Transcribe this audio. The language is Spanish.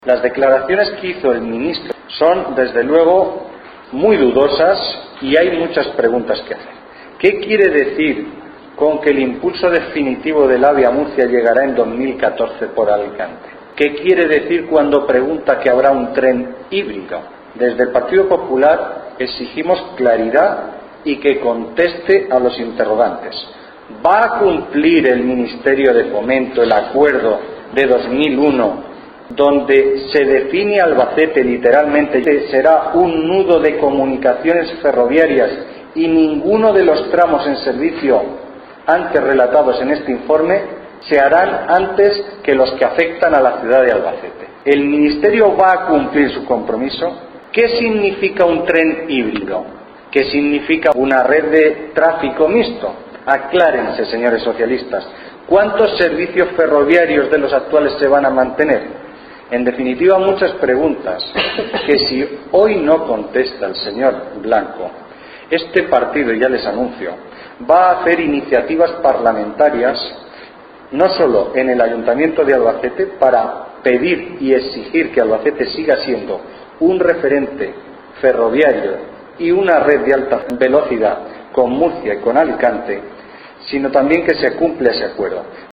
Las declaraciones que hizo el ministro son, desde luego, muy dudosas y hay muchas preguntas que hacer. ¿Qué quiere decir con que el impulso definitivo del AVE a Murcia llegará en 2014 por Alicante? ¿Qué quiere decir cuando pregunta que habrá un tren híbrido? Desde el Partido Popular exigimos claridad y que conteste a los interrogantes. ¿Va a cumplir el Ministerio de Fomento el acuerdo de 2001 donde se define Albacete literalmente que será un nudo de comunicaciones ferroviarias y ninguno de los tramos en servicio antes relatados en este informe se harán antes que los que afectan a la ciudad de Albacete? ¿El Ministerio va a cumplir su compromiso? ¿Qué significa un tren híbrido? ¿Qué significa una red de tráfico mixto? Aclárense, señores socialistas. ¿Cuántos servicios ferroviarios de los actuales se van a mantener? En definitiva, muchas preguntas que si hoy no contesta el señor Blanco, este partido, ya les anuncio, va a hacer iniciativas parlamentarias, no solo en el Ayuntamiento de Albacete, para pedir y exigir que Albacete siga siendo un referente ferroviario y una red de alta velocidad con Murcia y con Alicante, sino también que se cumpla ese acuerdo.